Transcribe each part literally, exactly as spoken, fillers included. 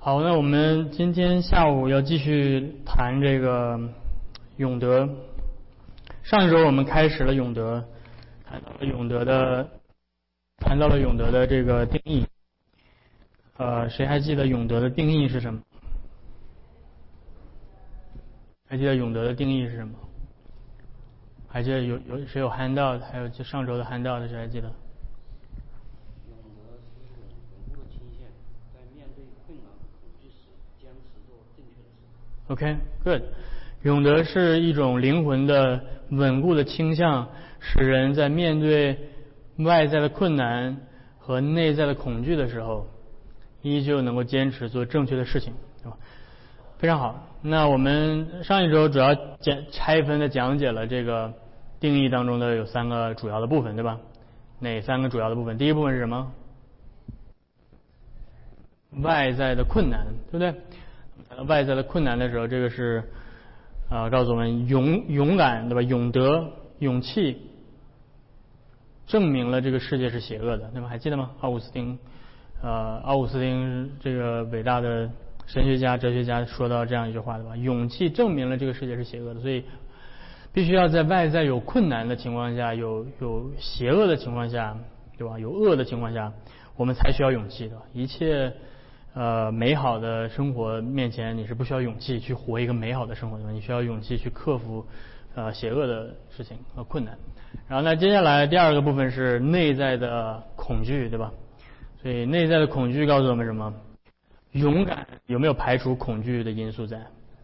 好，那我们今天下午要继续谈这个永德。上一周我们开始了永德，谈到了永德的，谈到了永德的这个定义。呃，谁还记得永德的定义是什么？还记得永德的定义是什么？还记得有有谁有 handout？ 还有就上周的 handout 谁还记得？ 永德是一种稳固的倾向，在面对困难和恐惧时，坚持做正确的事。 OK, good. 永德是一种灵魂的稳固的倾向，使人在面对外在的困难和内在的恐惧的时候，依旧能够坚持做正确的事情，对吧？非常好。那我们上一周主要讲拆分的讲解了这个定义当中的有三个主要的部分，对吧？哪三个主要的部分？第一部分是什么？外在的困难，对不对？外在的困难的时候，这个是啊、呃，告诉我们勇勇敢，对吧？永德、勇气，证明了这个世界是邪恶的，对吧？还记得吗？奥古斯丁，呃，奥古斯丁这个伟大的神学家、哲学家说到这样一句话，对吧？勇气证明了这个世界是邪恶的，所以必须要在外在有困难的情况下，有有邪恶的情况下，对吧？有恶的情况下，我们才需要勇气的。一切呃美好的生活面前，你是不需要勇气去活一个美好的生活的，你需要勇气去克服呃邪恶的事情和困难。然后呢，接下来第二个部分是内在的恐惧，对吧？所以内在的恐惧告诉我们什么？勇敢有没有排除恐惧的因素在？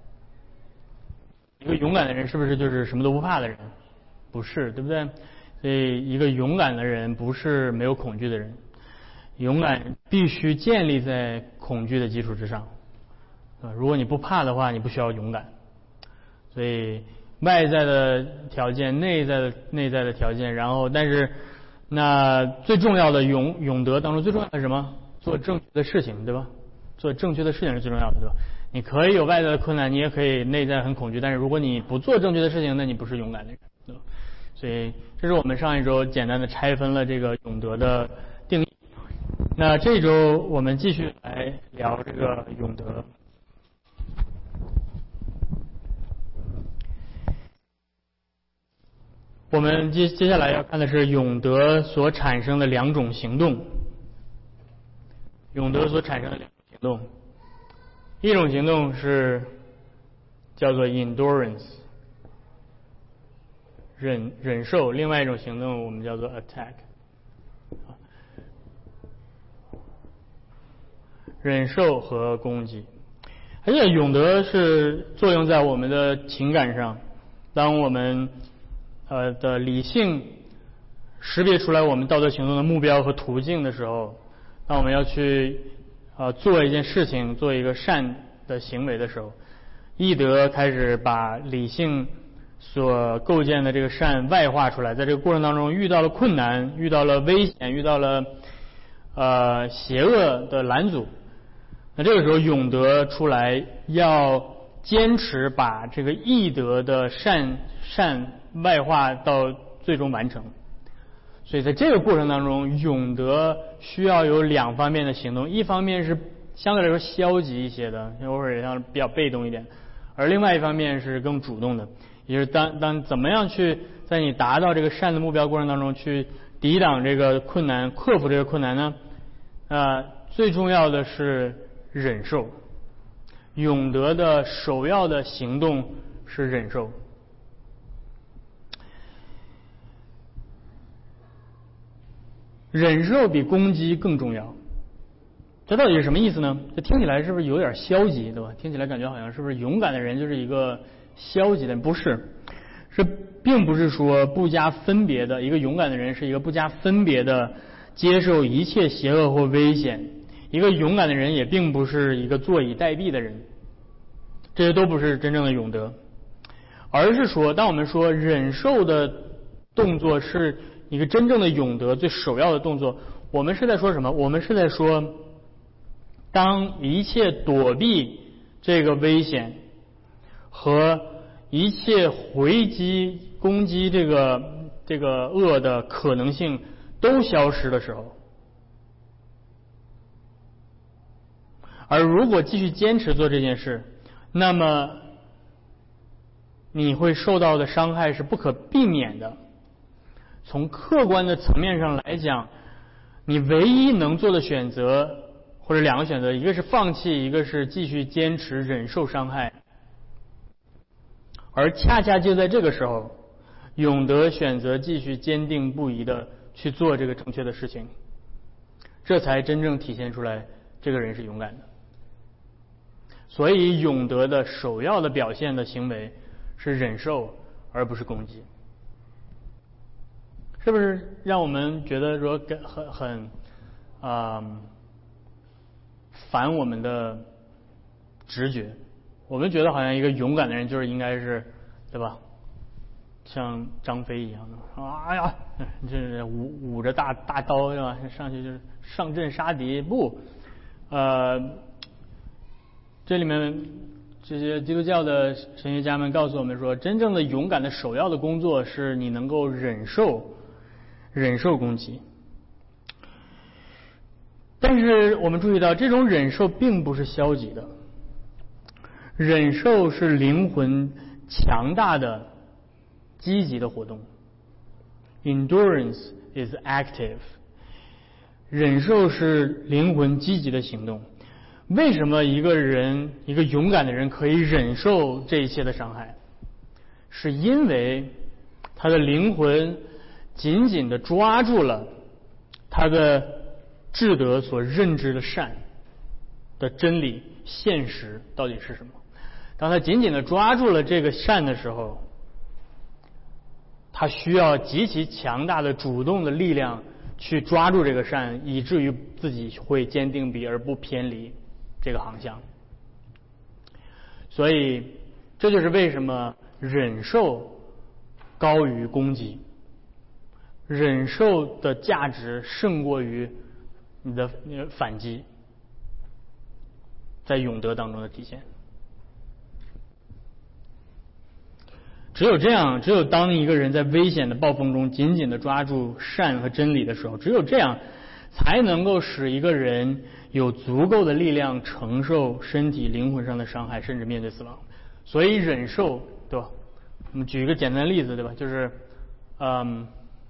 一个勇敢的人是不是就是什么都不怕的人？不是，对不对？所以一个勇敢的人不是没有恐惧的人，勇敢必须建立在恐惧的基础之上。如果你不怕的话，你不需要勇敢。所以外在的条件、内在的内在的条件，然后但是那最重要的永永德当中最重要的是什么？做正确的事情，对吧？做正确的事情是最重要的，对吧？你可以有外在的困难，你也可以内在很恐惧，但是如果你不做正确的事情，那你不是勇敢的人，对吧？所以这是我们上一周简单的拆分了这个永德的定义。那这周我们继续来聊这个永德。我们接接下来要看的是永德所产生的两种行动。永德所产生的两种行动，一种行动是叫做 endurance， 忍忍受；另外一种行动我们叫做 attack。忍受和攻击，而且永德是作用在我们的情感上。当我们呃的理性识别出来我们道德行动的目标和途径的时候，当我们要去呃做一件事情，做一个善的行为的时候，义德开始把理性所构建的这个善外化出来。在这个过程当中，遇到了困难，遇到了危险，遇到了呃邪恶的拦阻，那这个时候永德出来，要坚持把这个义德的善善外化到最终完成。所以在这个过程当中，永德需要有两方面的行动，一方面是相对来说消极一些的，或者像比较被动一点，而另外一方面是更主动的，也就是当当怎么样去在你达到这个善的目标过程当中去抵挡这个困难，克服这个困难呢？呃，最重要的是忍受。永德的首要的行动是忍受。忍受比攻击更重要，这到底是什么意思呢？这听起来是不是有点消极，对吧？听起来感觉好像是不是勇敢的人就是一个消极的人？不是，是并不是说不加分别的，一个勇敢的人是一个不加分别的接受一切邪恶或危险。一个勇敢的人也并不是一个坐以待毙的人，这些都不是真正的永德，而是说，当我们说忍受的动作是一个真正的永德最首要的动作，我们是在说什么？我们是在说，当一切躲避这个危险和一切回击攻击这个这个恶的可能性都消失的时候， 而如果继续坚持做这件事，那么你会受到的伤害是不可避免的。从客观的层面上来讲，你唯一能做的选择或者两个选择，一个是放弃，一个是继续坚持忍受伤害。而恰恰就在这个时候，永德选择继续坚定不移的去做这个正确的事情，这才真正体现出来这个人是勇敢的。所以永德的首要的表现的行为是忍受，而不是攻击。是不是让我们觉得说很很啊、呃、反我们的直觉？我们觉得好像一个勇敢的人就是应该是，对吧？像张飞一样的，哎呀，这舞舞着大大刀是吧？上去就是上阵杀敌。不，呃，这里面这些基督教的神学家们告诉我们说，真正的勇敢的首要的工作是你能够忍受忍受攻击。但是我们注意到，这种忍受并不是消极的，忍受是灵魂强大的积极的活动。 Endurance is active， 忍受是灵魂积极的行动。为什么一个人一个勇敢的人可以忍受这一切的伤害？是因为他的灵魂紧紧地抓住了他的智德所认知的善的真理现实到底是什么。当他紧紧地抓住了这个善的时候，他需要极其强大的主动的力量去抓住这个善，以至于自己会坚定不移而不偏离这个航向。所以这就是为什么忍受高于攻击，忍受的价值胜过于你的反击，在永德当中的体现。只有这样，只有当一个人在危险的暴风中紧紧地抓住善和真理的时候，只有这样才能够使一个人有足够的力量承受身体灵魂上的伤害，甚至面对死亡。所以忍受，对吧？我们举一个简单的例子，对吧？就是嗯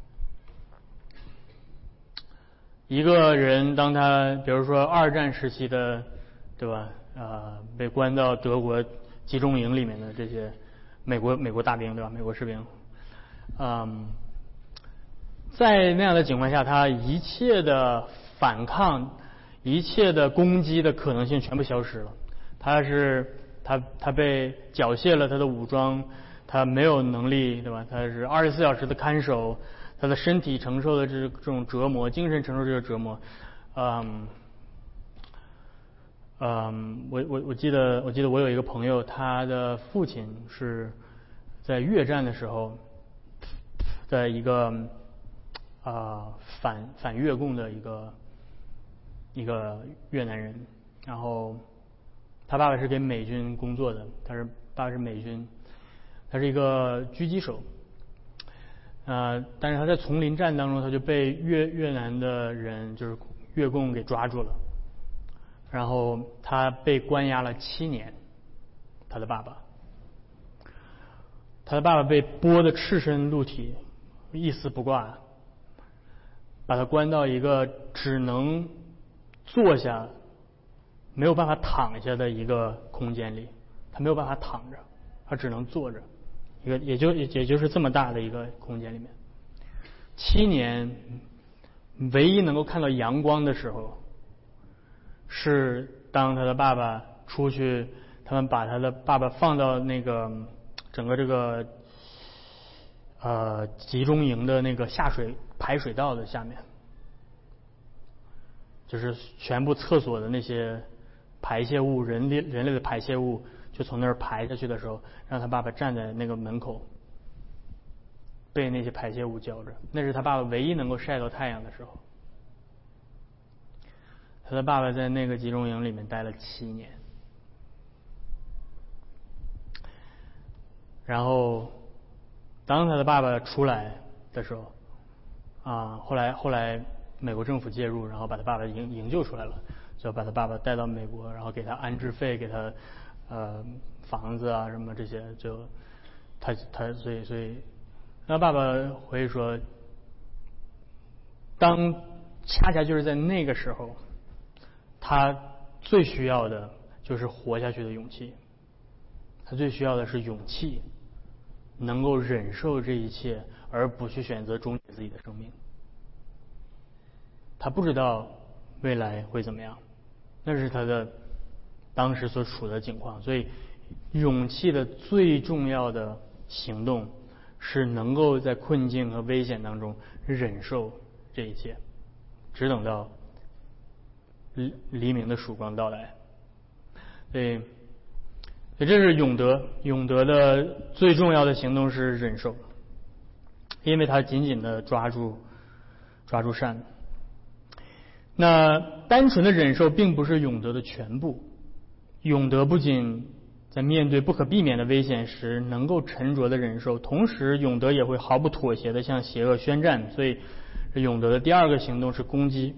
一个人当他比如说二战时期的，对吧？呃被关到德国集中营里面的这些美国美国大兵，对吧？美国士兵，嗯，在那样的情况下，他一切的反抗、一切的攻击的可能性全部消失了。他是他他被缴械了他的武装，他没有能力，对吧？他是二十四小时的看守，他的身体承受的这这种折磨，精神承受这个折磨，嗯。嗯，我我我记得我记得我有一个朋友，他的父亲是在越战的时候，在一个啊、呃、反反越共的一个一个越南人，然后他爸爸是给美军工作的，他是爸爸是美军，他是一个狙击手，呃，但是他在丛林战当中，他就被越越南的人就是越共给抓住了。然后他被关押了七年，他的爸爸，他的爸爸被剥得赤身露体，一丝不挂，把他关到一个只能坐下，没有办法躺下的一个空间里，他没有办法躺着，他只能坐着，一个也就也就是这么大的一个空间里面，七年，唯一能够看到阳光的时候。是当他的爸爸出去，他们把他的爸爸放到那个整个这个呃集中营的那个下水排水道的下面，就是全部厕所的那些排泄物，人类人类的排泄物就从那儿排下去的时候，让他爸爸站在那个门口，被那些排泄物浇着，那是他爸爸唯一能够晒到太阳的时候。他的爸爸在那个集中营里面待了七年，然后当他的爸爸出来的时候，啊，后来后来美国政府介入，然后把他爸爸营营救出来了。 就把他爸爸带到美国，然后给他安置费，给他呃房子啊什么这些，就他他所以所以，他爸爸回忆说，当恰恰就是在那个时候，他最需要的就是活下去的勇气，他最需要的是勇气，能够忍受这一切，而不去选择终结自己的生命。他不知道未来会怎么样，那是他的当时所处的境况，所以勇气的最重要的行动是能够在困境和危险当中忍受这一切，只等到黎黎明的曙光到来。所以，所以这是永德，永德的最重要的行动是忍受，因为他紧紧的抓住抓住善。那单纯的忍受并不是永德的全部，永德不仅在面对不可避免的危险时能够沉着的忍受，同时永德也会毫不妥协的向邪恶宣战。所以永德的第二个行动是攻击。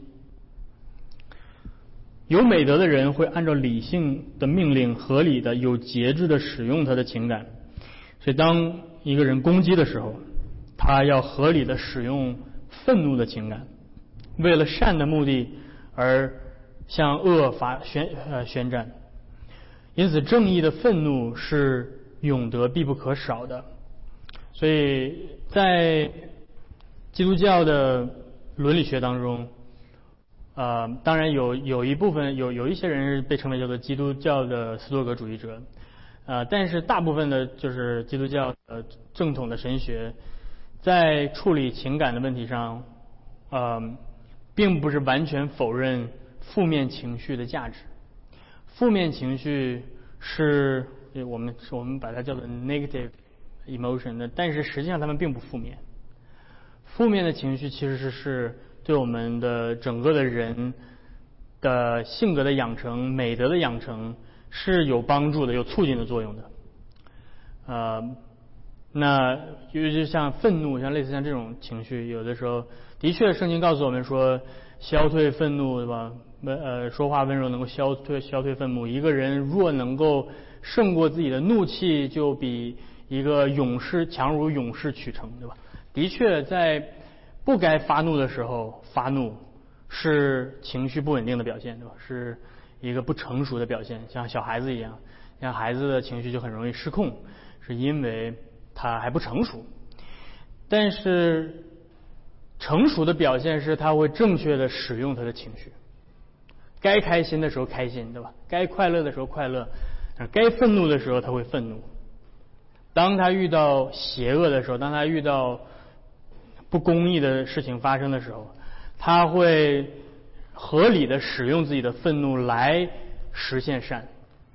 有美德的人会按照理性的命令合理的有节制的使用他的情感，所以当一个人攻击的时候，他要合理的使用愤怒的情感，为了善的目的而向恶发宣呃宣战。因此正义的愤怒是永德必不可少的。所以在基督教的伦理学当中，呃，当然有有一部分有有一些人是被称为叫做基督教的斯多葛主义者，呃，但是大部分的就是基督教呃正统的神学，在处理情感的问题上，呃，并不是完全否认负面情绪的价值。负面情绪是我们我们把它叫做 negative emotion 的，但是实际上它们并不负面。负面的情绪其实是是对我们的整个的人的性格的养成、美德的养成是有帮助的、有促进的作用的。呃，那尤其像愤怒，像类似像这种情绪，有的时候的确圣经告诉我们说，消退愤怒，对吧？呃，说话温柔能够消退消退愤怒。一个人若能够胜过自己的怒气，就比一个勇士强如勇士取成，对吧？的确，在不该发怒的时候发怒是情绪不稳定的表现，对吧？是一个不成熟的表现，像小孩子一样，像孩子的情绪就很容易失控，是因为他还不成熟。但是成熟的表现是他会正确的使用他的情绪，该开心的时候开心，对吧？该快乐的时候快乐，该愤怒的时候他会愤怒。当他遇到邪恶的时候，当他遇到不公义的事情发生的时候，他会合理的使用自己的愤怒来实现善。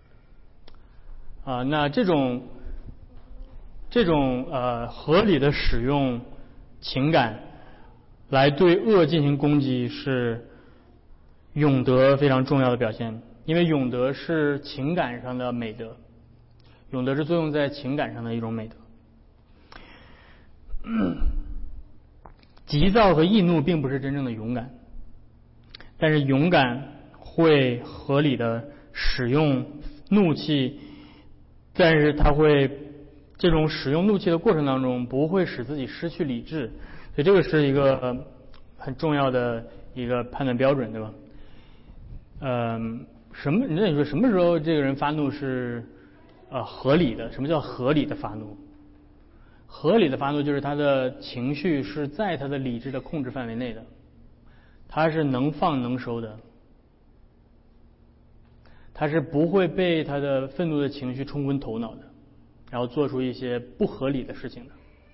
啊，那这种这种呃合理的使用情感来对恶进行攻击是永德非常重要的表现，因为永德是情感上的美德，永德是作用在情感上的一种美德。急躁和易怒并不是真正的勇敢，但是勇敢会合理的使用怒气，但是他会这种使用怒气的过程当中不会使自己失去理智，所以这个是一个、呃、很重要的一个判断标准，对吧？嗯，什么？那你说什么时候这个人发怒是呃合理的？什么叫合理的发怒？合理的发怒就是他的情绪是在他的理智的控制范围内的，他是能放能收的，他是不会被他的愤怒的情绪冲昏头脑的，然后做出一些不合理的事情的。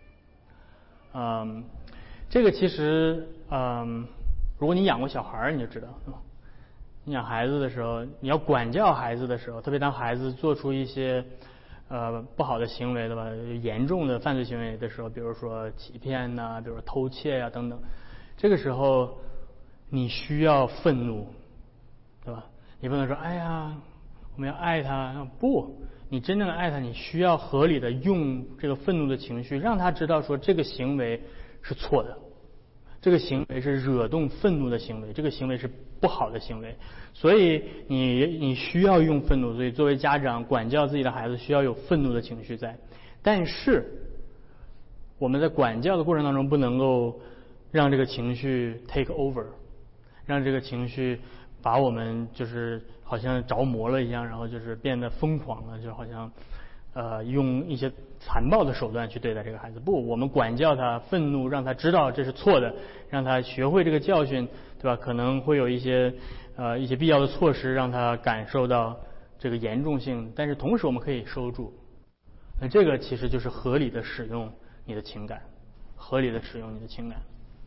嗯，这个其实嗯，如果你养过小孩你就知道，你养孩子的时候，你要管教孩子的时候，特别当孩子做出一些呃不好的行为，对吧？严重的犯罪行为的时候，比如说欺骗呐、啊，比如说偷窃呀、啊、等等，这个时候你需要愤怒，对吧？你不能说哎呀我们要爱他，不，你真正的爱他，你需要合理的用这个愤怒的情绪让他知道说这个行为是错的， 这个行为是惹动愤怒的行为，这个行为是不好的行为，所以你你需要用愤怒，所以作为家长管教自己的孩子需要有愤怒的情绪在，但是我们在管教的过程当中不能够让这个情绪 take over， 让这个情绪把我们就是好像着魔了一样，然后就是变得疯狂了，就好像呃用一些残暴的手段去对待这个孩子。不，我们管教他，愤怒让他知道这是错的，让他学会这个教训，对吧？可能会有一些呃一些必要的措施让他感受到这个严重性，但是同时我们可以收住。那这个其实就是合理的使用你的情感，合理的使用你的情感。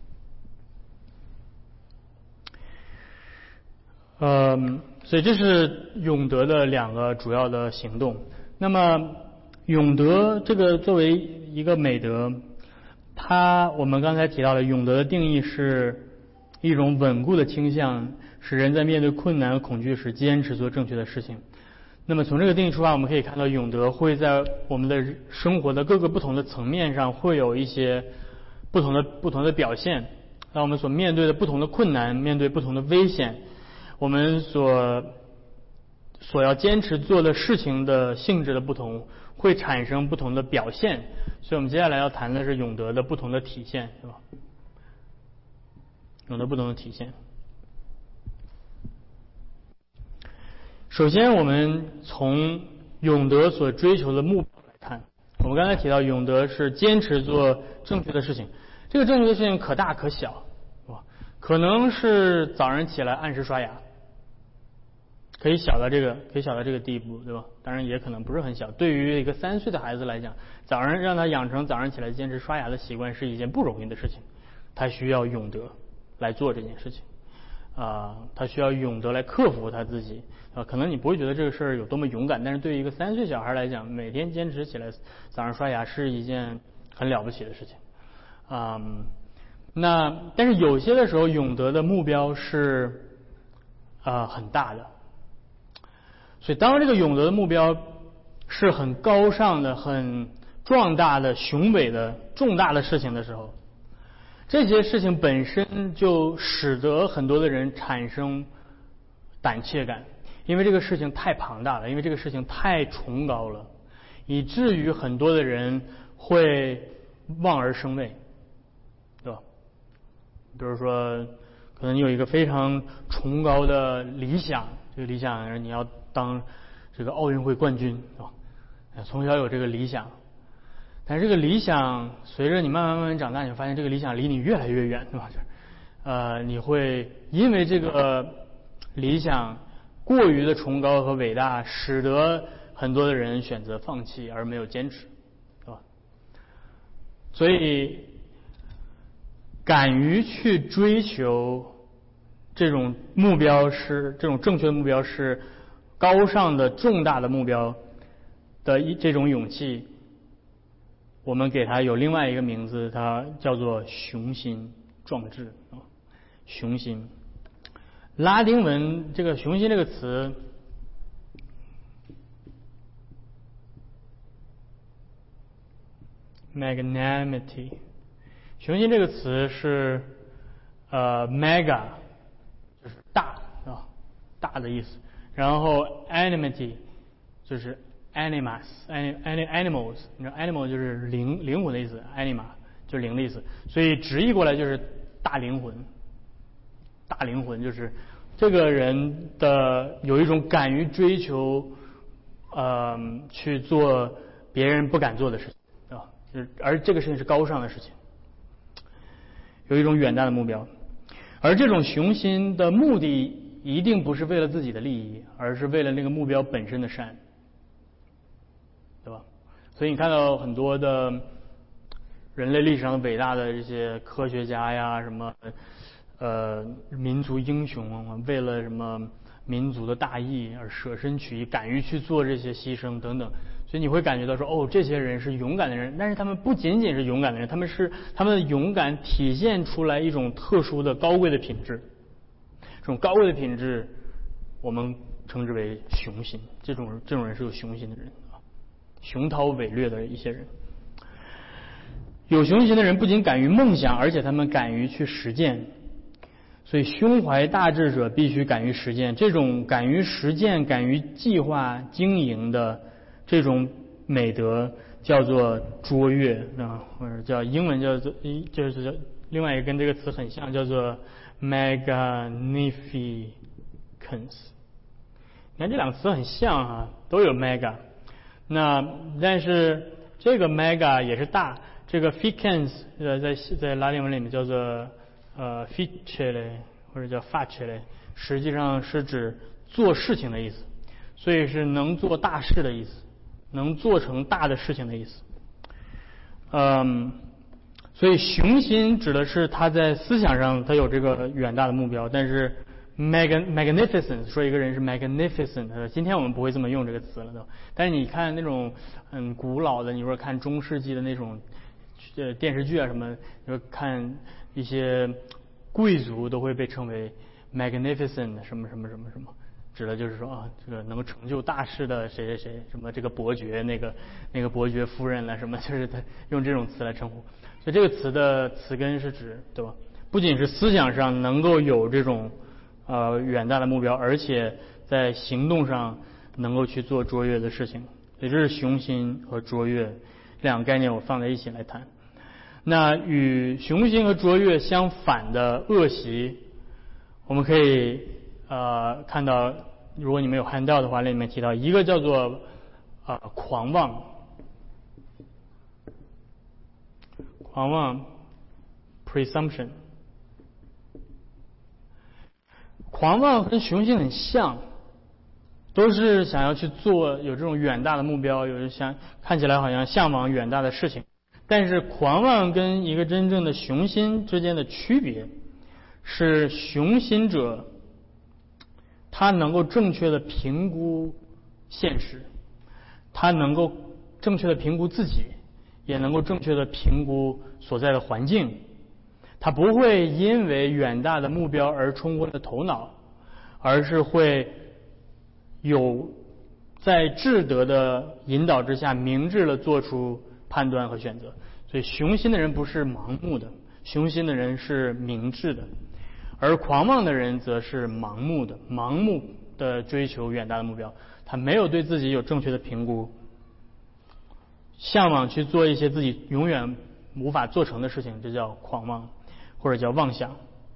呃，所以这是永德的两个主要的行动。那么永德这个作为一个美德，它我们刚才提到了永德的定义是一种稳固的倾向，使人在面对困难和恐惧时坚持做正确的事情。那么从这个定义出发，我们可以看到永德会在我们的生活的各个不同的层面上会有一些不同的不同的表现。当我们所面对的不同的困难，面对不同的危险，我们所所要坚持做的事情的性质的不同，会产生不同的表现。所以我们接下来要谈的是永德的不同的体现，是吧？永德不同的体现。首先，我们从永德所追求的目标来看，我们刚才提到永德是坚持做正确的事情，这个正确的事情可大可小，是吧？可能是早上起来按时刷牙，可以小到这个可以小到这个地步，对吧？当然也可能不是很小。对于一个三岁的孩子来讲，早上让他养成早上起来坚持刷牙的习惯是一件不容易的事情，他需要永德来做这件事情。啊、呃，他需要永德来克服他自己啊、呃。可能你不会觉得这个事儿有多么勇敢，但是对于一个三岁小孩来讲，每天坚持起来早上刷牙是一件很了不起的事情啊、呃。那但是有些的时候，永德的目标是啊、呃、很大的，所以当这个永德的目标是很高尚的、很壮大的、雄伟的、重大的事情的时候，这些事情本身就使得很多的人产生胆怯感，因为这个事情太庞大了，因为这个事情太崇高了，以至于很多的人会望而生畏，对吧？比如说，可能你有一个非常崇高的理想，这个理想你要当这个奥运会冠军，对吧？从小有这个理想。但是这个理想随着你慢慢慢慢长大，你会发现这个理想离你越来越远，对吧？就是呃，你会因为这个理想过于的崇高和伟大，使得很多的人选择放弃而没有坚持，对吧？所以敢于去追求这种目标是这种正确的目标，是高尚的重大的目标的一这种勇气，我们给它有另外一个名字，它叫做雄心壮志啊，雄心。拉丁文这个雄心这个词，magnanimity， 雄心这个词是呃 mega 就是大啊，大的意思，然后 animity 就是animus animals， 你知道 animal 就是灵灵魂的意思 ，anima 就是灵的意思，所以直译过来就是大灵魂。大灵魂就是这个人的有一种敢于追求，呃，去做别人不敢做的事情啊，而这个事情是高尚的事情，有一种远大的目标，而这种雄心的目的一定不是为了自己的利益，而是为了那个目标本身的善。对吧？所以你看到很多的人类历史上伟大的这些科学家呀，什么呃民族英雄，为了什么民族的大义而舍身取义，敢于去做这些牺牲等等。所以你会感觉到说，哦，这些人是勇敢的人，但是他们不仅仅是勇敢的人，他们是他们的勇敢体现出来一种特殊的高贵的品质。这种高贵的品质，我们称之为雄心。这种这种人是有雄心的人。雄韬伟略的一些人， 有雄心的人不仅敢于梦想，而且他们敢于去实践。所以胸怀大志者必须敢于实践，这种敢于实践、敢于计划经营的这种美德叫做卓越啊，或者叫英文叫做就是叫另外一个跟这个词很像，叫做 magnificence。你看这两个词很像啊，都有 mega。那但是这个 mega 也是大，这个 ficens 呃在在拉丁文里面叫做呃 facere 或者叫 facere， 实际上是指做事情的意思，所以是能做大事的意思，能做成大的事情的意思。嗯，所以雄心指的是他在思想上他有这个远大的目标，但是 magnificent 说一个人是 magnificent， 今天我们不会这么用这个词了都。但是你看那种嗯古老的，你说看中世纪的那种呃电视剧啊什么，你说看一些贵族都会被称为 magnificent 什么什么什么什么，指的就是说啊，这个能够成就大事的谁谁谁，什么这个伯爵那个那个伯爵夫人了什么，就是他用这种词来称呼。所以这个词的词根是指，对吧？不仅是思想上能够有这种呃远大的目标，而且在行动上能够去做卓越的事情。也就是雄心和卓越两个概念我放在一起来谈。那与雄心和卓越相反的恶习，我们可以呃看到，如果你们有看到的话，那里面提到一个叫做啊、呃、狂妄，狂妄 presumption。狂妄跟雄心很像，都是想要去做有这种远大的目标，有人想看起来好像向往远大的事情。但是狂妄跟一个真正的雄心之间的区别是，雄心者他能够正确的评估现实，他能够正确的评估自己，也能够正确的评估所在的环境。他不会因为远大的目标而冲昏了头脑，而是会有在智德的引导之下明智的做出判断和选择。所以雄心的人不是盲目的，雄心的人是明智的，而狂妄的人则是盲目的，盲目的追求远大的目标，他没有对自己有正确的评估，向往去做一些自己永远无法做成的事情，这叫狂妄或者叫妄想。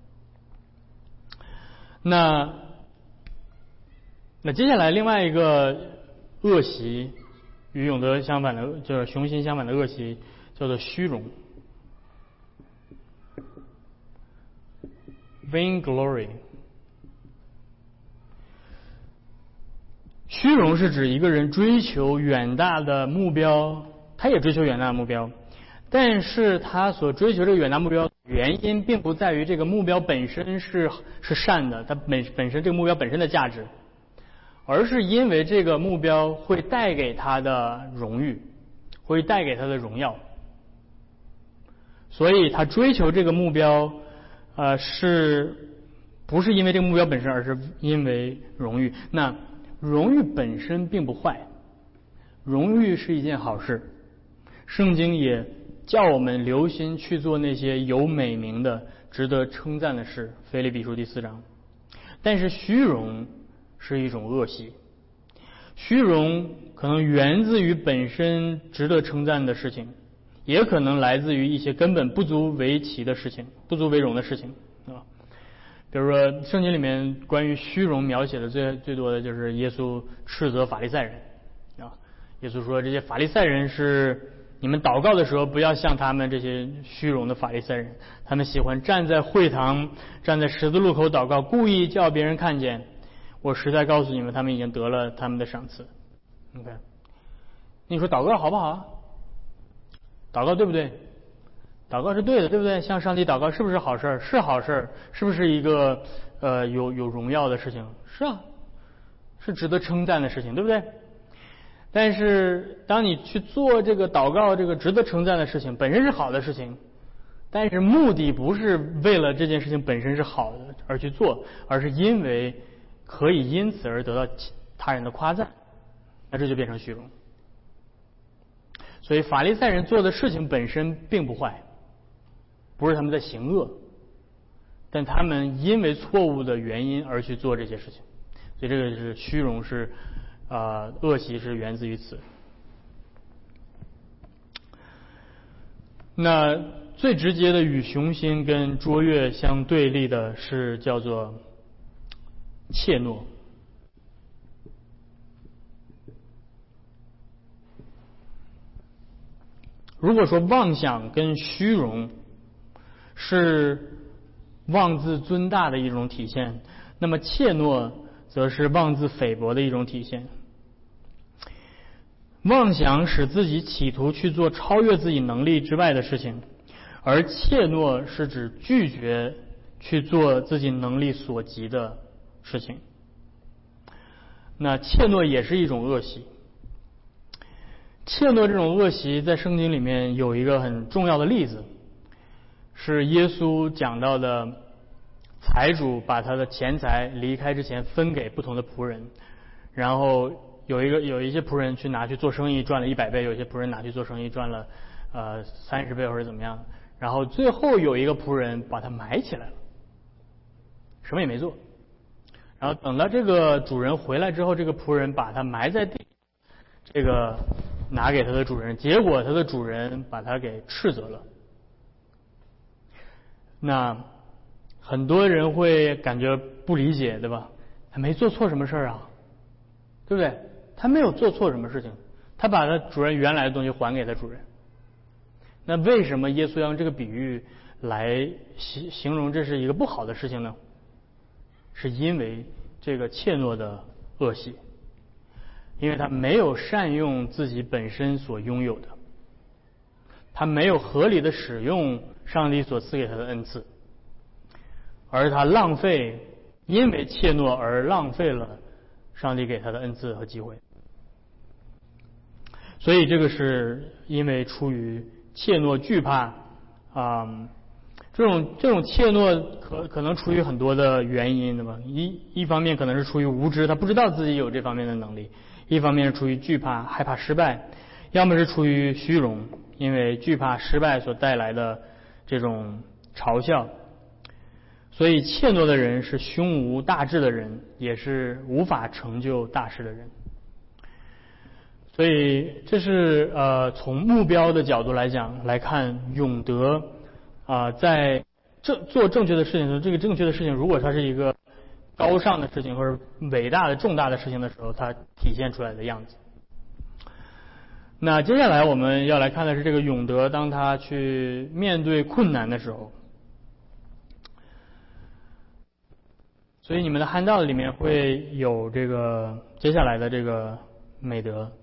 那那接下来另外一个恶习，与永德相反的，就是雄心相反的恶习，叫做虚荣 vainglory。 虚荣是指一个人追求远大的目标，他也追求远大的目标，但是他所追求这个远大目标原因并不在于这个目标本身是是善的，它本本身这个目标本身的价值，而是因为这个目标会带给他的荣誉，会带给他的荣耀，所以他追求这个目标呃是不是因为这个目标本身，而是因为荣誉。那荣誉本身并不坏，荣誉是一件好事，圣经也叫我们留心去做那些有美名的值得称赞的事，腓立比书第四章。但是虚荣是一种恶习，虚荣可能源自于本身值得称赞的事情，也可能来自于一些根本不足为奇的事情，不足为荣的事情啊。比如说圣经里面关于虚荣描写的最最多的就是耶稣斥责法利赛人啊，耶稣说这些法利赛人是你们祷告的时候不要像他们这些虚荣的法利赛人，他们喜欢站在会堂，站在十字路口祷告，故意叫别人看见。我实在告诉你们，他们已经得了他们的赏赐。OK， 你说祷告好不好啊？祷告对不对？祷告是对的，对不对？向上帝祷告是不是好事？是好事。是不是一个呃有有荣耀的事情？是啊，是值得称赞的事情，对不对？但是当你去做这个祷告，这个值得称赞的事情，本身是好的事情，但是目的不是为了这件事情本身是好的而去做，而是因为可以因此而得到他人的夸赞，那这就变成虚荣。所所以法利赛人做的事情本身并不坏，不是他们在行恶，但他们因为错误的原因而去做这些事情，所以这个是虚荣，是啊、呃、恶习是源自于此。那最直接的与雄心跟卓越相对立的是叫做怯懦。如果说妄想跟虚荣是妄自尊大的一种体现，那么怯懦则是妄自菲薄的一种体现。妄想使自己企图去做超越自己能力之外的事情，而怯懦是指拒绝去做自己能力所及的事情。那怯懦也是一种恶习。怯懦这种恶习在圣经里面有一个很重要的例子，是耶稣讲到的财主把他的钱财离开之前分给不同的仆人，然后有一个有一些仆人去拿去做生意赚了一百倍，有一些仆人拿去做生意赚了呃三十倍或者怎么样，然后最后有一个仆人把它埋起来了，什么也没做，然后等到这个主人回来之后，这个仆人把它埋在地，这个拿给他的主人，结果他的主人把他给斥责了。那很多人会感觉不理解，对吧？他没做错什么事啊，对不对？他没有做错什么事情，他把他主人原来的东西还给他主人。那为什么耶稣要用这个比喻来形形容这是一个不好的事情呢？是因为这个怯懦的恶习，因为他没有善用自己本身所拥有的，他没有合理的使用上帝所赐给他的恩赐，而他浪费，因为怯懦而浪费了上帝给他的恩赐和机会。所以这个是因为出于怯懦惧怕啊、嗯，这种这种怯懦可可能出于很多的原因，对吧？一一方面可能是出于无知，他不知道自己有这方面的能力；一方面是出于惧怕，害怕失败；要么是出于虚荣，因为惧怕失败所带来的这种嘲笑。所以怯懦的人是胸无大志的人，也是无法成就大事的人。所以这是呃从目标的角度来讲来看，永德啊、呃、在正做正确的事情的时候，这个正确的事情如果它是一个高尚的事情或者伟大的重大的事情的时候，它体现出来的样子。那接下来我们要来看的是这个永德当他去面对困难的时候。所以你们的汉道里面会有这个接下来的这个美德。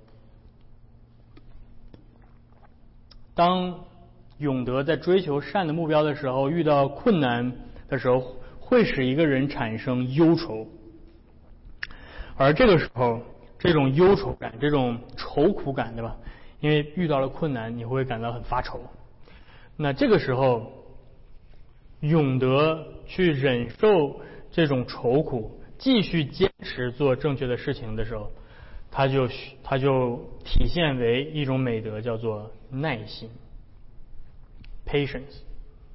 当永德在追求善的目标的时候，遇到困难的时候，会使一个人产生忧愁，而这个时候，这种忧愁感，这种愁苦感，对吧？因为遇到了困难，你会感到很发愁。那这个时候，永德去忍受这种愁苦，继续坚持做正确的事情的时候，他就他就体现为一种美德，叫做耐心 patience。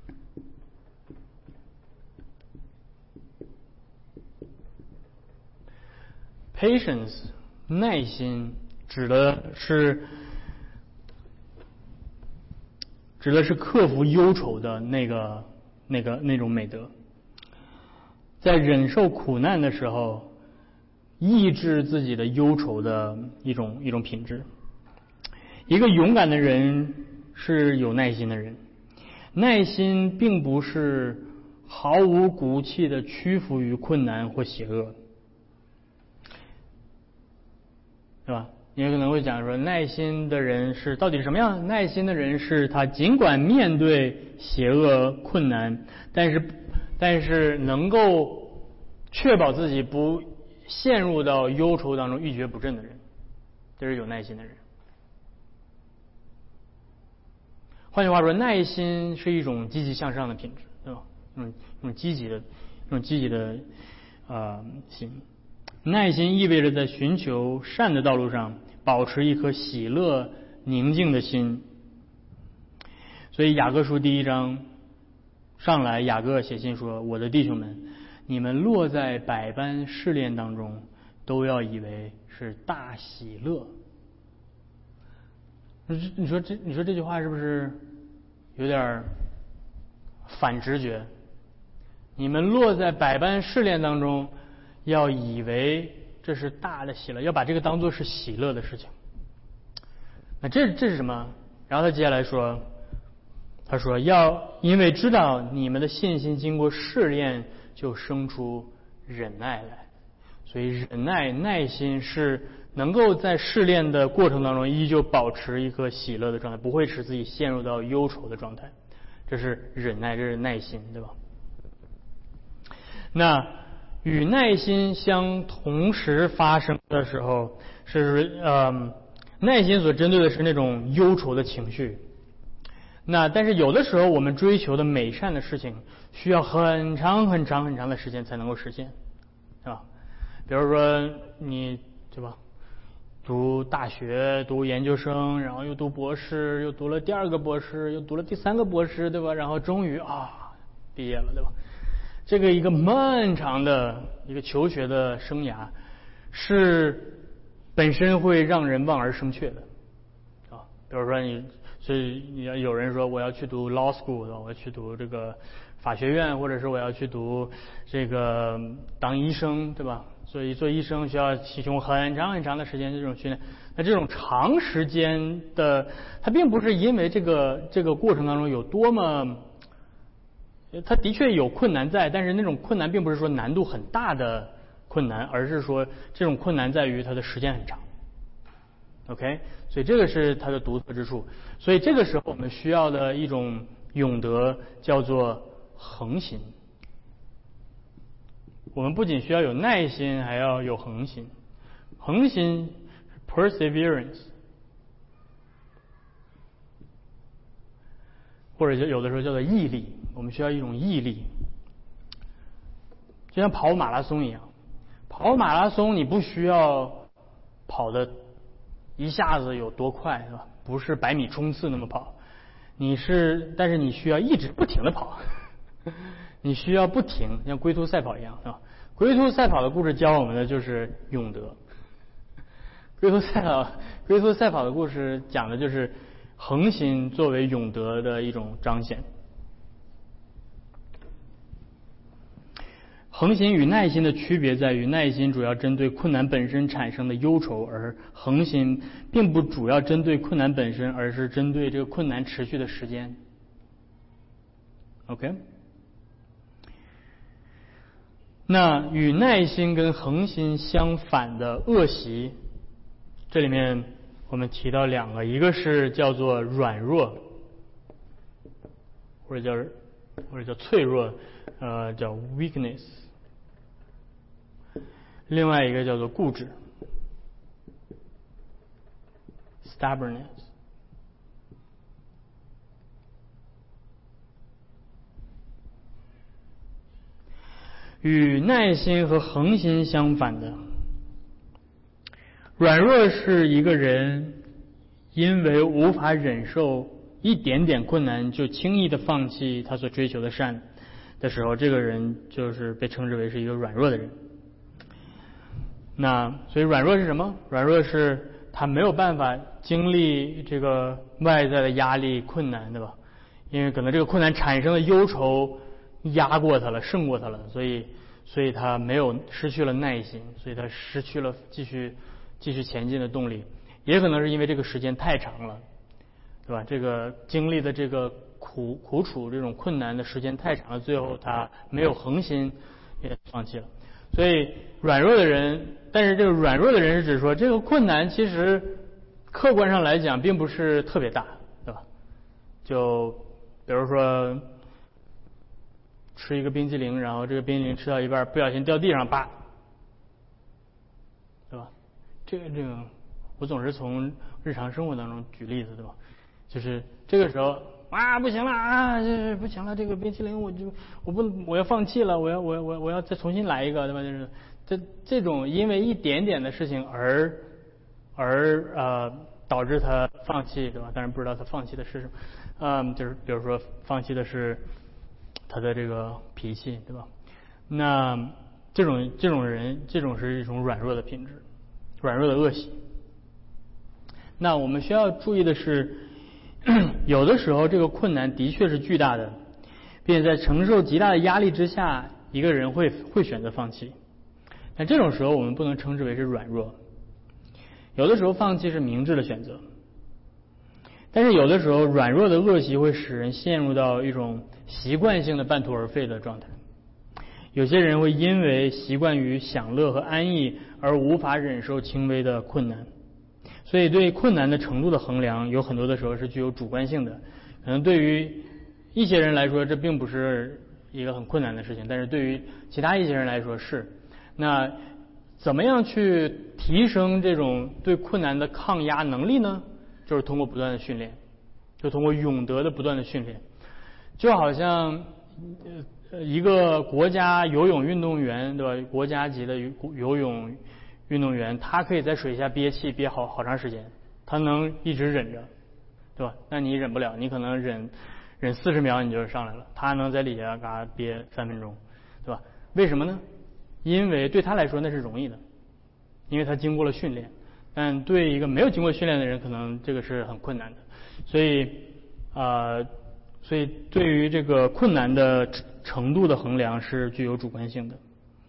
patience 耐心指的是指的是克服忧愁的那个那个那种美德，在忍受苦难的时候抑制自己的忧愁的一种一种品质。一个勇敢的人是有耐心的人，耐心并不是毫无骨气的屈服于困难或邪恶，对吧？你可能会讲说，耐心的人是到底是什么样？耐心的人是他尽管面对邪恶困难，但是但是能够确保自己不陷入到忧愁当中一蹶不振的人，这是有耐心的人。换句话说，耐心是一种积极向上的品质，对吧？嗯，一种积极的，一种积极的呃心。耐心意味着在寻求善的道路上保持一颗喜乐宁静的心。所以雅各书第一章上来，雅各写信说：我的弟兄们，你们落在百般试炼当中，都要以为是大喜乐。你说这你说这句话是不是有点反直觉？你们落在百般试炼当中，要以为这是大的喜乐，要把这个当作是喜乐的事情。那这这是什么？然后他接下来说，他说要因为知道你们的信心经过试炼，就生出忍耐来。所以忍耐耐心是能够在试炼的过程当中依旧保持一颗喜乐的状态，不会使自己陷入到忧愁的状态。这是忍耐，这是耐心，对吧？那与耐心相同时发生的时候，是呃，耐心所针对的是那种忧愁的情绪。那但是有的时候我们追求的美善的事情，需要很长很长很长的时间才能够实现，是吧？比如说你对吧，读大学、读研究生，然后又读博士，又读了第二个博士，又读了第三个博士，对吧？然后终于啊毕业了，对吧？这个一个漫长的一个求学的生涯，是本身会让人望而生怯的啊。比如说你，所以你要有人说我要去读 law school， 对吧？我要去读这个法学院，或者是我要去读这个当医生，对吧？所以做医生需要提供很长很长的时间这种训练。那这种长时间的，它并不是因为这个这个过程当中有多么。它的确有困难在，但是那种困难并不是说难度很大的困难，而是说这种困难在于它的时间很长。OK， 所以这个是它的独特之处。所以这个时候我们需要的一种永德叫做恒心。我们不仅需要有耐心，还要有恒心。恒心 perseverance， 或者有的时候叫做毅力。我们需要一种毅力，就像跑马拉松一样。跑马拉松你不需要跑的一下子有多快，是吧？不是百米冲刺那么跑，你是，但是你需要一直不停的跑，你需要不停，像龟兔赛跑一样，是吧？龟兔赛跑的故事教我们的就是永德。龟兔赛跑，龟兔赛跑的故事讲的就是恒心作为永德的一种彰显。恒心与耐心的区别在于，耐心主要针对困难本身产生的忧愁，而恒心并不主要针对困难本身，而是针对这个困难持续的时间。OK， 那与耐心跟恒心相反的恶习，这里面我们提到两个，一个是叫做软弱，或者叫或者叫脆弱，呃，叫 weakness。另外一个叫做固执 stubbornness。 与耐心和恒心相反的，软弱是一个人因为无法忍受一点点困难就轻易的放弃他所追求的善的时候，这个人就是被称之为是一个软弱的人。那所以软弱是什么？软弱是他没有办法经历这个外在的压力困难，对吧？因为可能这个困难产生的忧愁压过他了，胜过他了，所以所以他没有失去了耐心，所以他失去了继续继续前进的动力。也可能是因为这个时间太长了，对吧？这个经历的这个苦苦楚这种困难的时间太长了，最后他没有恒心，也放弃了。所以软弱的人，但是这个软弱的人是指说这个困难其实客观上来讲并不是特别大，对吧？就比如说吃一个冰淇淋，然后这个冰淇淋吃到一半不小心掉地上，叭，对吧？这个这个我总是从日常生活当中举例子，对吧？就是这个时候啊，不行了啊，这不行了，这个冰淇淋我就我不我要放弃了，我要我我我要再重新来一个，对吧？就是这这种因为一点点的事情而而呃导致他放弃，对吧？当然不知道他放弃的是什么，嗯，就是比如说放弃的是他的这个脾气，对吧？那这种这种人，这种是一种软弱的品质，软弱的恶习。那我们需要注意的是，有的时候这个困难的确是巨大的，并且在承受极大的压力之下，一个人会会选择放弃。但这种时候我们不能称之为是软弱，有的时候放弃是明智的选择。但是有的时候软弱的恶习会使人陷入到一种习惯性的半途而废的状态。有些人会因为习惯于享乐和安逸而无法忍受轻微的困难，所以对困难的程度的衡量有很多的时候是具有主观性的。可能对于一些人来说这并不是一个很困难的事情，但是对于其他一些人来说是。那怎么样去提升这种对困难的抗压能力呢？就是通过不断的训练，就通过永德的不断的训练。就好像呃一个国家游泳运动员，对吧？国家级的游泳运动员，他可以在水下憋气憋好好长时间，他能一直忍着，对吧？那你忍不了，你可能忍忍四十秒你就上来了，他能在底下嘎憋三分钟，对吧？为什么呢？因为对他来说那是容易的，因为他经过了训练。但对一个没有经过训练的人，可能这个是很困难的。所以呃所以对于这个困难的程度的衡量是具有主观性的。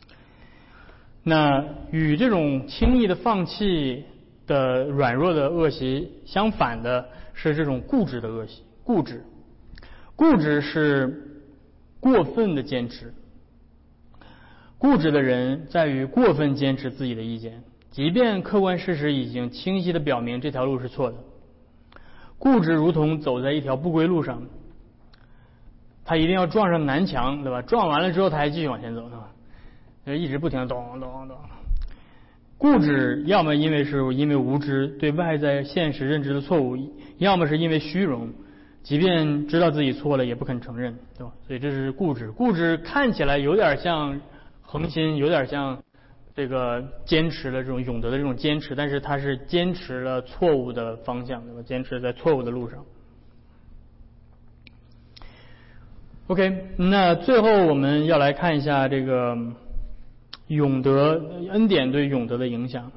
那与这种轻易的放弃的软弱的恶习相反的是这种固执的恶习。固执固执是过分的坚持。固执的人在于过分坚持自己的意见，即便客观事实已经清晰地表明这条路是错的。固执如同走在一条不归路上，他一定要撞上南墙，对吧？撞完了之后他还继续往前走，对吧？一直不停地咚咚咚。固执要么因为是因为无知，对外在现实认知的错误，要么是因为虚荣，即便知道自己错了也不肯承认，对吧？所以这是固执。固执看起来有点像恒心，有点像这个坚持了这种永德的这种坚持，但是他是坚持了错误的方向，对吧？坚持在错误的路上。OK， 那最后我们要来看一下这个永德恩典对永德的影响。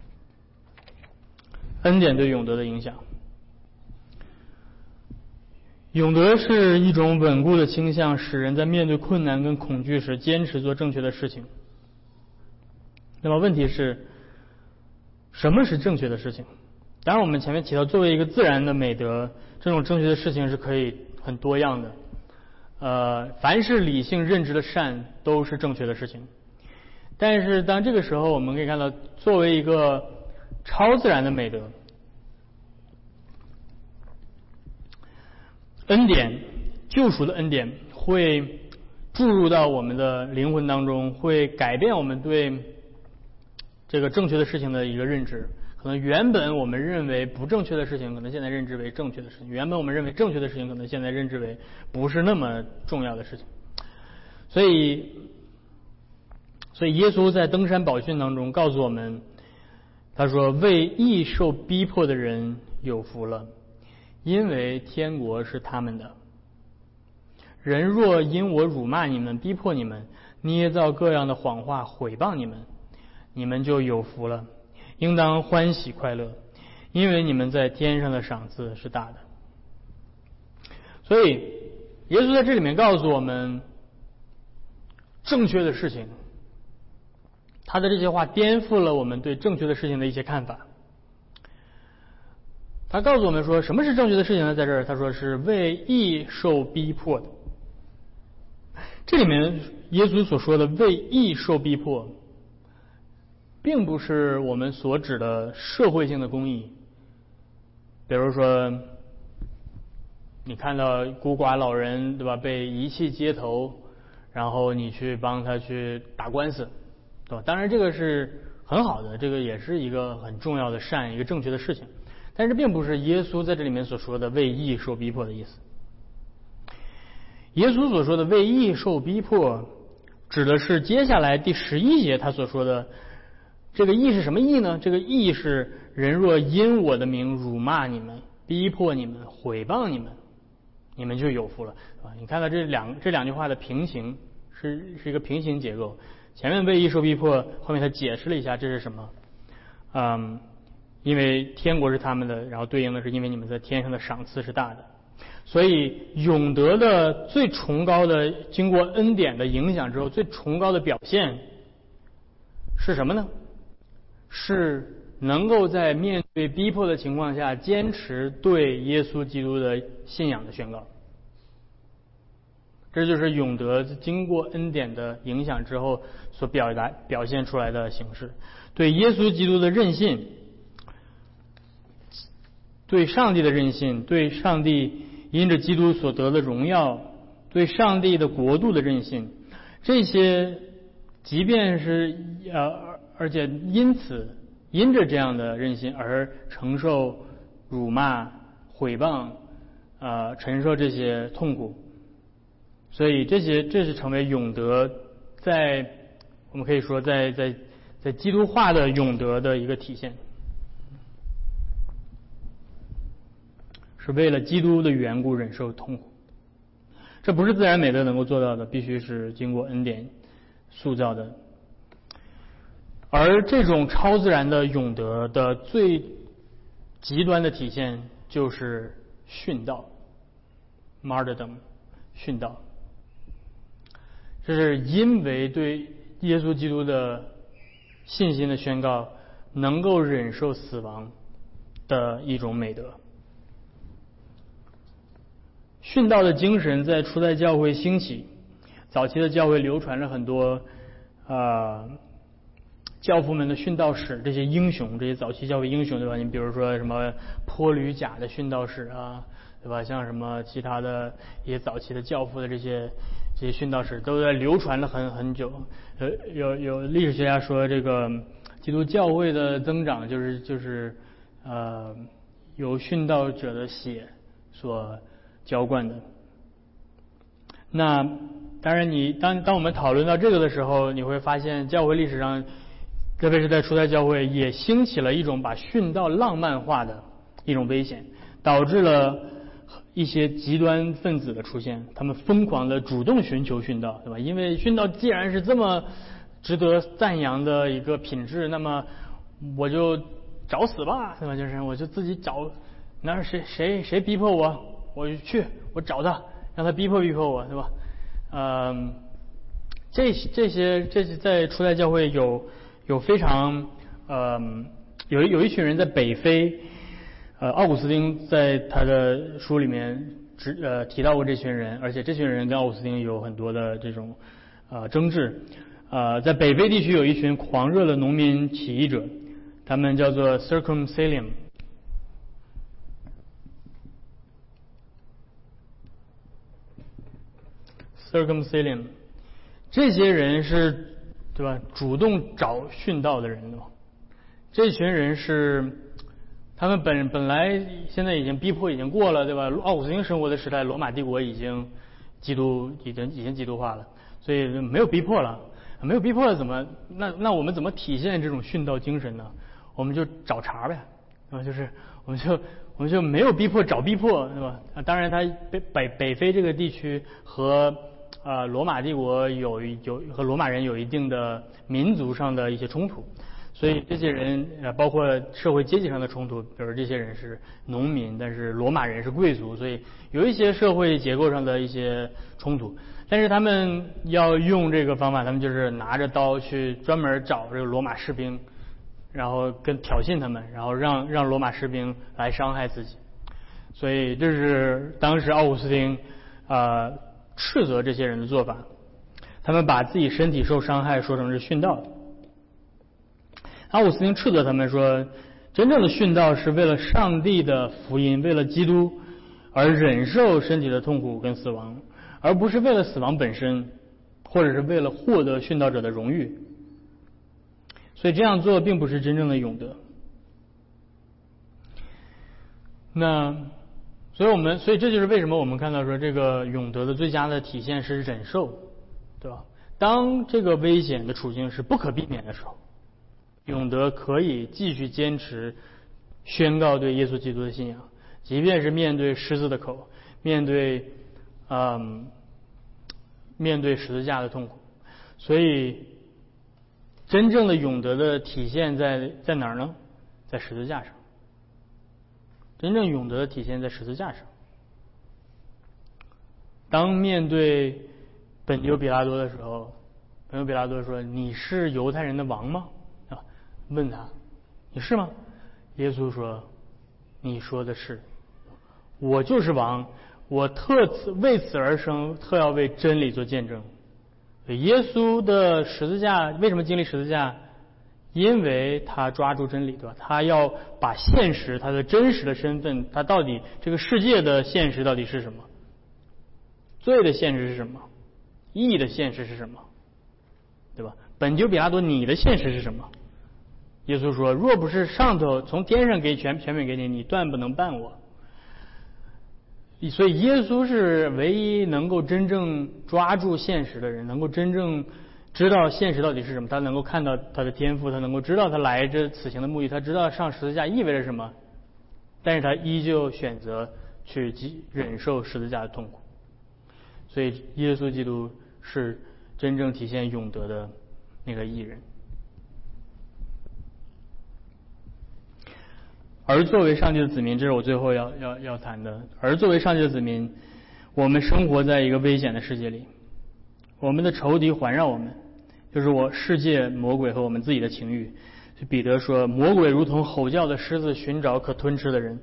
恩典对永德的影响。永德是一种稳固的倾向，使人在面对困难跟恐惧时坚持做正确的事情。那么问题是，什么是正确的事情？当然我们前面提到，作为一个自然的美德，这种正确的事情是可以很多样的。呃，凡是理性认知的善都是正确的事情。但是当这个时候，我们可以看到，作为一个超自然的美德，恩典，救赎的恩典会注入到我们的灵魂当中，会改变我们对这个正确的事情的一个认知。可能原本我们认为不正确的事情，可能现在认知为正确的事情；原本我们认为正确的事情，可能现在认知为不是那么重要的事情。所以，所以耶稣在登山宝训当中告诉我们，他说：“为义受逼迫的人有福了，因为天国是他们的。人若因我辱骂你们，逼迫你们，捏造各样的谎话毁谤你们，你们就有福了，应当欢喜快乐，因为你们在天上的赏赐是大的。”所以耶稣在这里面告诉我们正确的事情，他的这些话颠覆了我们对正确的事情的一些看法。他告诉我们说，什么是正确的事情呢？在这儿他说是为义受逼迫的。这里面耶稣所说的为义受逼迫，并不是我们所指的社会性的公义。比如说你看到孤寡老人，对吧，被遗弃街头，然后你去帮他去打官司，对吧？当然这个是很好的，这个也是一个很重要的善，一个正确的事情。但是并不是耶稣在这里面所说的为义受逼迫的意思。耶稣所说的为义受逼迫，指的是接下来第十一节他所说的这个义是什么义呢？这个义是人若因我的名辱骂你们、逼迫你们、毁谤你们，你们就有福了啊！你看到这两这两句话的平行是是一个平行结构，前面为义受逼迫，后面他解释了一下这是什么。嗯，因为天国是他们的，然后对应的是因为你们在天上的赏赐是大的。所以永得的最崇高的，经过恩典的影响之后，最崇高的表现是什么呢？是能够在面对逼迫的情况下坚持对耶稣基督的信仰的宣告。这就是永得经过恩典的影响之后所表达表现出来的形式，对耶稣基督的认信，对上帝的认信，对上帝因着基督所得的荣耀，对上帝的国度的认信，这些即便是呃，而且因此因着这样的认信而承受辱骂、毁谤，呃，承受这些痛苦，所以这些这是成为永得在我们可以说在在在基督化的永得的一个体现。是为了基督的缘故忍受痛苦，这不是自然美德能够做到的，必须是经过恩典塑造的。而这种超自然的永得的最极端的体现就是殉道 martyrdom 殉道，这是因为对耶稣基督的信心的宣告能够忍受死亡的一种美德。殉道的精神在初代教会兴起，早期的教会流传了很多呃教父们的殉道史，这些英雄，这些早期教会英雄，对吧？你比如说什么坡吕贾的殉道史啊，对吧？像什么其他的一些早期的教父的这些这些殉道史，都在流传了很很久。呃，有有历史学家说，这个基督教会的增长就是就是呃由殉道者的血所浇灌的。那当然你当当我们讨论到这个的时候，你会发现教会历史上，特别是在初代教会也兴起了一种把殉道浪漫化的一种危险，导致了一些极端分子的出现，他们疯狂的主动寻求殉道，对吧？因为殉道既然是这么值得赞扬的一个品质，那么我就找死吧，对吧？就是我就自己找，那谁谁谁逼迫我，我就去，我找他，让他逼迫逼迫我，对吧？嗯，这这些这些在初代教会有有非常呃有有一群人在北非，呃，奥古斯丁在他的书里面只呃提到过这群人，而且这群人跟奥古斯丁有很多的这种呃争执。呃，在北非地区有一群狂热的农民起义者，他们叫做 Circumcellium。Circumcellium， 这些人是，对吧？主动找殉道的人的嘛。这群人是，他们本本来现在已经逼迫已经过了，对吧？奥古斯丁生活的时代，罗马帝国已经基督已经已经基督化了，所以没有逼迫了，没有逼迫了怎么？那那我们怎么体现这种殉道精神呢？我们就找茬呗，啊，就是我们就。我们就没有逼迫找逼迫，对吧？啊，当然，它北北北非这个地区和呃罗马帝国有有和罗马人有一定的民族上的一些冲突，所以这些人呃包括社会阶级上的冲突，比如这些人是农民，但是罗马人是贵族，所以有一些社会结构上的一些冲突。但是他们要用这个方法，他们就是拿着刀去专门找这个罗马士兵。然后跟挑衅他们，然后让让罗马士兵来伤害自己，所以这是当时奥古斯丁啊、呃、斥责这些人的做法。他们把自己身体受伤害说成是殉道。奥古斯丁斥责他们说，真正的殉道是为了上帝的福音，为了基督而忍受身体的痛苦跟死亡，而不是为了死亡本身，或者是为了获得殉道者的荣誉。所以这样做并不是真正的永得。那，所以我们，所以这就是为什么我们看到说这个永得的最佳的体现是忍受，对吧？当这个危险的处境是不可避免的时候， 永德可以继续坚持宣告对耶稣基督的信仰，即便是面对狮子的口，面对嗯面对十字架的痛苦。所以真正的永德的体现在在哪儿呢？在十字架上。真正永德的体现在十字架上。当面对本丢比拉多的时候，本丢比拉多说：“你是犹太人的王吗？”啊，问他：“你是吗？”耶稣说：“你说的是，我就是王，我特此为此而生，特要为真理做见证。”耶稣的十字架为什么经历十字架？因为他抓住真理，对吧？他要把现实，他的真实的身份，他到底这个世界的现实到底是什么？罪的现实是什么？义的现实是什么？对吧？本丢比拉多，你的现实是什么？耶稣说：“若不是上头从天上给权权柄给你，你断不能办我。”所以耶稣是唯一能够真正抓住现实的人，能够真正知道现实到底是什么。他能够看到他的天赋，他能够知道他来这此行的目的，他知道上十字架意味着什么，但是他依旧选择去忍受十字架的痛苦。所以耶稣基督是真正体现永德的那个义人。而作为上帝的子民，这是我最后要要要谈的。而作为上帝的子民，我们生活在一个危险的世界里，我们的仇敌环绕我们，就是我世界、魔鬼和我们自己的情欲。彼得说：“魔鬼如同吼叫的狮子，寻找可吞吃的人。”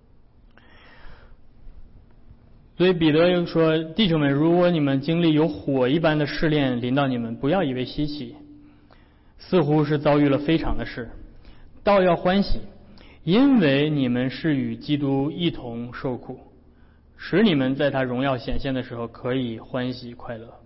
所以彼得又说：“弟兄们，如果你们经历有火一般的试炼临到你们，不要以为稀奇，似乎是遭遇了非常的事，倒要欢喜。因为你们是与基督一同受苦，使你们在他荣耀显现的时候可以欢喜快乐。”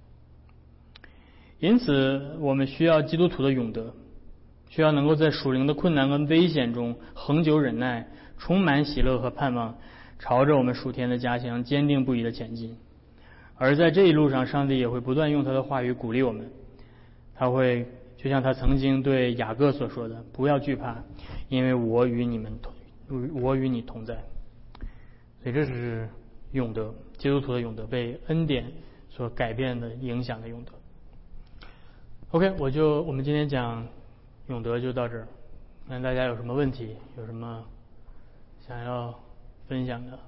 因此我们需要基督徒的永德，需要能够在属灵的困难跟危险中恒久忍耐，充满喜乐和盼望，朝着我们属天的家乡坚定不移的前进。而在这一路上，上帝也会不断用他的话语鼓励我们，他会就像他曾经对雅各所说的：“不要惧怕，因为我与你们同，我与你同在。”所以这是永德，基督徒的永德，被恩典所改变的、影响的永德。OK， 我就我们今天讲永德就到这儿。看大家有什么问题，有什么想要分享的？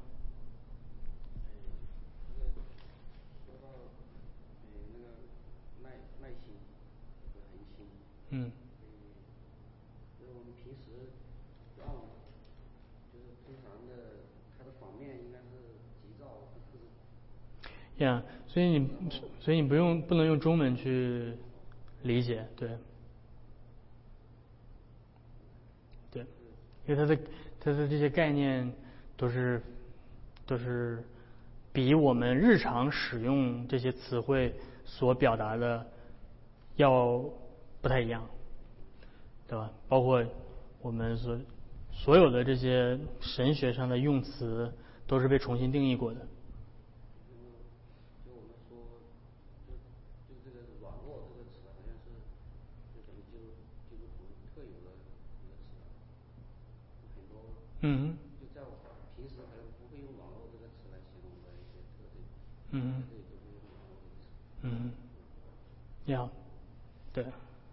嗯， 就是我们平时让就是通常的它的反面应该是急躁和克制。 呀，所以你所以你不用不能用中文去理解，对，对，因为它的它的这些概念都是都是比我们日常使用这些词汇所表达的要不太一样，对吧？包括我们所所有的这些神学上的用词都是被重新定义过的。 就我们说，就就这个软弱这个词，好像是就咱们基督基督徒特有的一个词，很多嗯就在我平时可能不会用软弱这个词来形容的一些特征， 嗯这里都是用软弱这个词。 嗯，要对。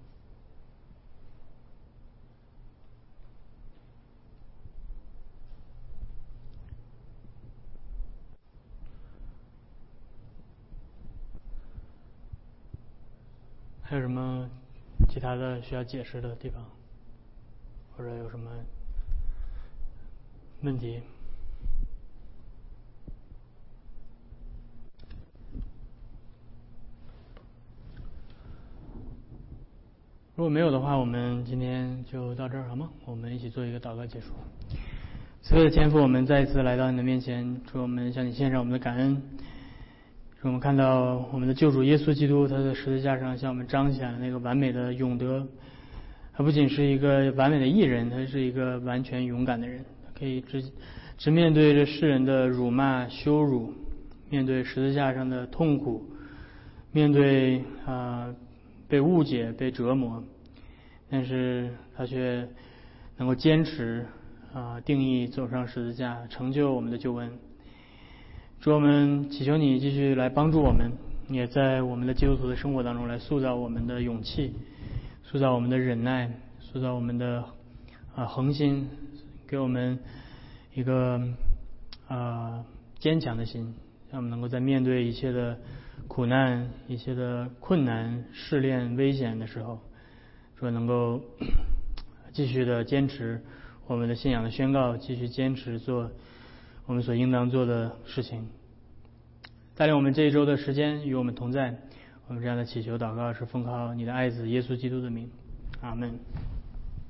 还有什么其他的需要解释的地方，或者有什么问题？如果没有的话，我们今天就到这儿好吗？我们一起做一个祷告结束。慈悲的天父，我们再一次来到你的面前，主，我们向你献上我们的感恩。我们看到我们的救主耶稣基督，他在十字架上向我们彰显了那个完美的永德。他不仅是一个完美的义人，他是一个完全勇敢的人，他可以直直面对着世人的辱骂、羞辱，面对十字架上的痛苦，面对啊、呃、被误解、被折磨， 但是他却能够坚持啊，定义走上十字架，成就我们的救恩。主，我们祈求你继续来帮助我们，也在我们的基督徒的生活当中来塑造我们的勇气，塑造我们的忍耐，塑造我们的啊恒心，给我们一个啊坚强的心，让我们能够在面对一切的苦难、一切的困难、试炼、危险的时候，说能够继续的坚持我们的信仰的宣告，继续坚持做我们所应当做的事情。带领我们这一周的时间与我们同在，我们这样的祈求祷告是奉靠你的爱子耶稣基督的名，阿门。